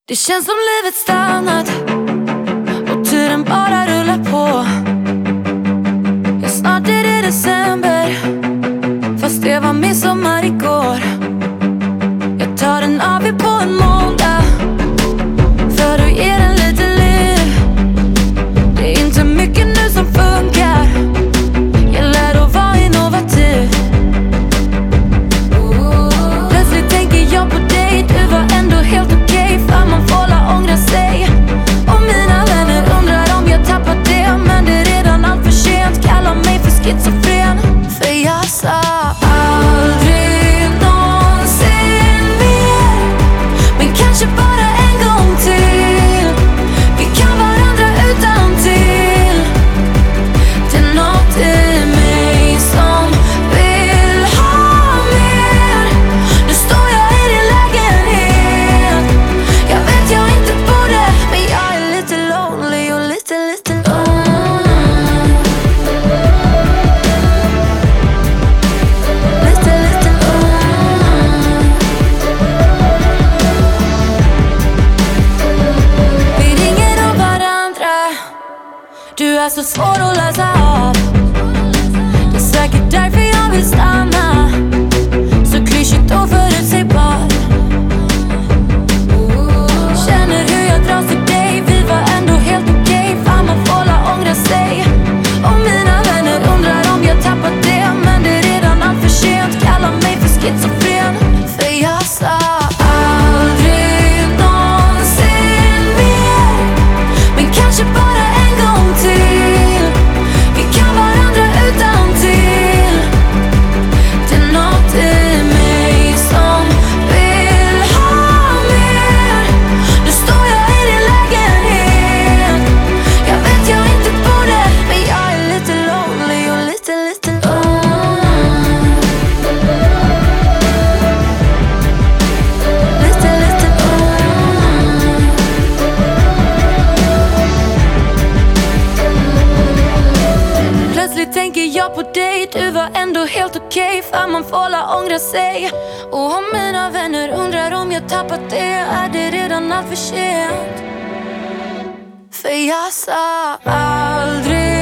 Det känns som livet stannat och tiden bara rullar på. Ja, snart är det december, fast det var midsommar igår. Jag tar en AV på en måndag för att ge den lite liv. Det är inte mycket nu som funkar, gäller att vara innovativ. Plötsligt tänker jag på dig, du var ändå helt okej, för man får la ångra sig. Och mina vänner undrar om jag tappat det, men det är redan allt för sent. Kallar mig för schizofren, för jag sa aldrig någonsin mer. Men kanske bara en gång till. Vi kan varandra utan till. Det är något i mig som vill ha mer. Nu står jag i din lägenhet. Jag vet jag inte borde, men jag är lite lonely och lite lonely. Lite lonely. Vi ringer av varandra. Du är så svår att läsa av. Det är säkert därför jag vill stanna. Så klyschigt och förutsägbar. Känner hur jag dras till dig. Vi var ändå helt okej, fan man får la ångra sig. Och mina vänner undrar om jag tappat det, men det är redan allt för sent. Kallar mig för schizofren, för jag sa aldrig någonsin mer. Men kanske bara en gång till. Vi kan varandra utan till. Det är något i mig som vill ha mer. Nu står jag i din lägenhet. Jag vet jag inte borde, men jag är lite lonely och lite lonely. Lite lonely. Plötsligt tänker jag på dig, du var ändå helt okej, för man får la ångra sig. Och om mina vänner undrar om jag tappat det, är det redan allt för sent. För jag sa aldrig